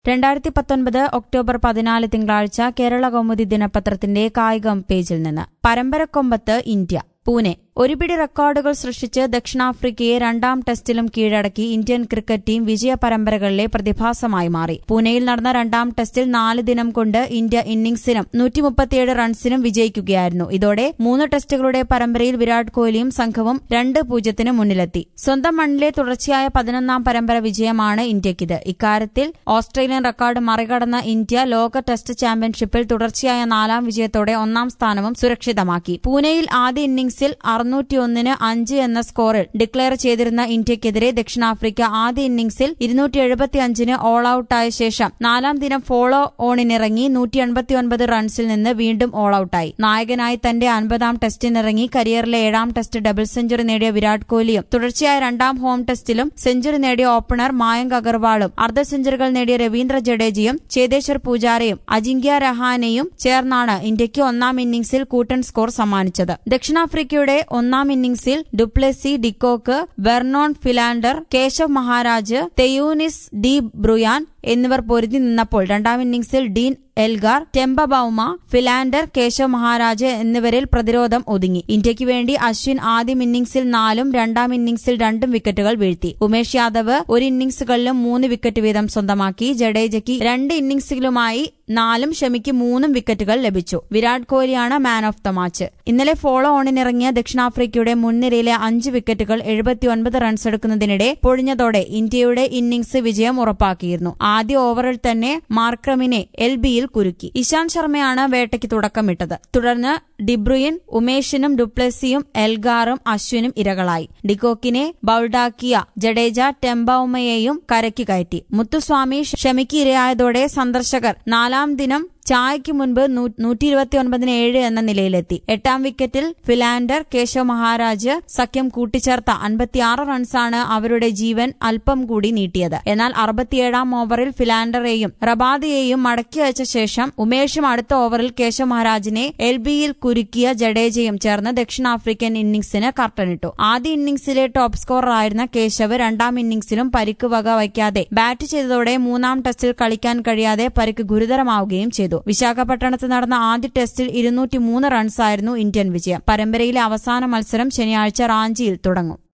2019 October 14 തിങ്കളാഴ്ച കേരള കൗമുദി ദിനപത്രത്തിന്റെ കായികം പേജിൽ നിന്ന് പരമ്പരക്കൊമ്പത്ത് ഇന്ത്യ പൂനെ ഒരു പിടി റെക്കോർഡുകൾ സൃഷ്ടിച്ച് ദക്ഷിണാഫ്രിക്കയെ രണ്ടാം ടെസ്റ്റിലും കീഴടക്കി ഇന്ത്യൻ ക്രിക്കറ്റ് ടീം വിജയ പരമ്പരകളിലെ പ്രതിഭാസമായി മാറി. പൂനെയിൽ നടന്ന രണ്ടാം ടെസ്റ്റിൽ 4 ദിനം കൊണ്ട് ഇന്ത്യ ഇന്നിംഗ്സിനും 137 റൺസിനും വിജയിക്കുകയായിരുന്നു. ഇതോടെ 3 ടെസ്റ്റുകളുടെ പരമ്പരയിൽ വിരാട് കോഹ്ലിയും സംഘവും 2-0 മുന്നിലെത്തി. സ്വന്തം മണ്ണിലെ തുടർച്ചയായ 11ാം പരമ്പര വിജയമാണ് ഇന്ത്യയ്ക്കിത്. ഇക്കാര്യത്തിൽ ഓസ്ട്രേലിയൻ റെക്കോർഡ് മറികടന്ന ഇന്ത്യ ലോക ടെസ്റ്റ് ചാമ്പ്യൻഷിപ്പിൽ തുടർച്ചയായ 4ാം വിജയത്തോടെ 1ാം സ്ഥാനവും സുരക്ഷിതമാക്കി. പൂനെയിൽ ആദ്യ ഇന്നിംഗ്സിൽ 601-5 എന്ന സ്കോറിൽ ഡിക്ലെയർ ചെയ്തിരുന്ന ഇന്ത്യയ്ക്കെതിരെ ദക്ഷിണാഫ്രിക്ക ആദ്യ ഇന്നിംഗ്സിൽ 275 ഓൾ ഔട്ടായ ശേഷം 4ാം ദിനം ഫോളോ ഓണിനിറങ്ങി 189 റൺസിൽ നിന്ന് വീണ്ടും ഓൾ ഔട്ടായി. നായകനായി തന്റെ 50ാം ടെസ്റ്റിനിറങ്ങി കരിയറിലെ 7ാം ടെസ്റ്റ് ഡബിൾ സെഞ്ചുറി നേടിയ വിരാട് കോഹ്ലിയും തുടർച്ചയായ 2ാം ഹോം ടെസ്റ്റിലും സെഞ്ചുറി നേടിയ ഓപ്പണർ മായങ്ക് അഗർവാളും അർദ്ധ സെഞ്ചുറികൾ നേടിയ രവീന്ദ്ര ജഡേജയും ചേതേശ്വർ പൂജാരയും അജിങ്ക്യ രഹാനെയും ചേർന്നാണ് ഇന്ത്യയ്ക്ക് 1ാം ഇന്നിംഗ്സിൽ കൂറ്റൻ സ്കോർ സമ്മാനിച്ചത്. ദക്ഷിണാഫ്രിക്കയുടെ 1ാം ഇന്നിംഗ്സിൽ du Plessis, de Kock, Vernon Philander, Keshav Maharaj, Theunis de Bruyn എന്നിവർ പൊരുതി നിന്നപ്പോൾ 2ാം ഇന്നിംഗ്സിൽ Dean Elgar, Temba Bavuma, Philander, Keshav Maharaj എന്നിവരിൽ പ്രതിരോധം ഒതുങ്ങി. ഇന്ത്യയ്ക്ക് വേണ്ടി അശ്വിൻ ആദ്യം ഇന്നിംഗ്സിൽ 4ഉം 2ാം ഇന്നിംഗ്സിൽ 2 വിക്കറ്റുകൾ വീഴ്ത്തി. ഉമേഷ് യാദവ് 1 ഇന്നിംഗ്സുകളിലും 3 വിക്കറ്റ് വീതം സ്വന്തമാക്കി. ജഡേജയ്ക്ക് 2 ഇന്നിംഗ്സുകളുമായി 4ഉം ഷമിക്ക് 3 വിക്കറ്റുകൾ ലഭിച്ചു. വിരാട് കോഹ്ലിയാണ് മാൻ ഓഫ് ദ മാച്ച്. ഇന്നലെ ഫോളോ ഓണിനിറങ്ങിയ ദക്ഷിണാഫ്രിക്കയുടെ മുൻനിരയിലെ 5 വിക്കറ്റുകൾ 79 റൺസ് എടുക്കുന്നതിനിടെ പൊഴിഞ്ഞതോടെ ഇന്ത്യയുടെ ഇന്നിംഗ്സ് വിജയം ഉറപ്പാക്കിയിരുന്നു. ആദ്യ ഓവറിൽ തന്നെ മാർക്രമിനെ എൽബിയിൽ കുരുക്കി. ഇശാന്ത് ശർമ്മയാണ് വേട്ടയ്ക്ക് തുടക്കമിട്ടത്. തുടർന്ന് ഡിബ്രുയിൻ, ഉമേഷിനും ഡുപ്ലെസിയും എൽഗാറും അശ്വിനും ഇരകളായി. ഡിക്കോക്കിനെ ബൌൾഡാക്കിയ ജഡേജ ടെംബൌമയെയും കരയ്ക്ക് കയറ്റി. മുത്തുസ്വാമി ഷമിക്ക് ഇരയായതോടെ സന്ദർശകർ 4ാം ദിനം ചായയ്ക്ക് മുൻപ് 129-7 എന്ന നിലയിലെത്തി. 8ാം വിക്കറ്റിൽ ഫിലാൻഡർ, കേശവ് മഹാരാജ് സഖ്യം കൂട്ടിച്ചേർത്ത 56 റൺസാണ് അവരുടെ ജീവൻ അല്പം കൂടി നീട്ടിയത്. എന്നാൽ 67ാം ഓവറിൽ ഫിലാൻഡറെയും റബാദയെയും മടക്കി അയച്ച ശേഷം ഉമേഷും അടുത്ത ഓവറിൽ കേശവ് മഹാരാജിനെ എൽബിയിൽ കുരുക്കിയ ജഡേജയും ചേർന്ന് ദക്ഷിണാഫ്രിക്കൻ ഇന്നിംഗ്സിന് കർട്ടനിട്ടു. ആദ്യ ഇന്നിംഗ്സിലെ ടോപ്പ് സ്കോററായിരുന്ന കേശവ് 2ാം ഇന്നിംഗ്സിലും പരിക്ക് വക വയ്ക്കാതെ ബാറ്റ് ചെയ്തതോടെ 3ാം ടെസ്റ്റിൽ കളിക്കാൻ കഴിയാതെ പരിക്ക് ഗുരുതരമാവുകയും ചെയ്തു. വിശാഖപട്ടണത്ത് നടന്ന ആദ്യ ടെസ്റ്റിൽ 203 റൺസായിരുന്നു ഇന്ത്യൻ വിജയം. പരമ്പരയിലെ അവസാന മത്സരം ശനിയാഴ്ച റാഞ്ചിയിൽ തുടങ്ങും.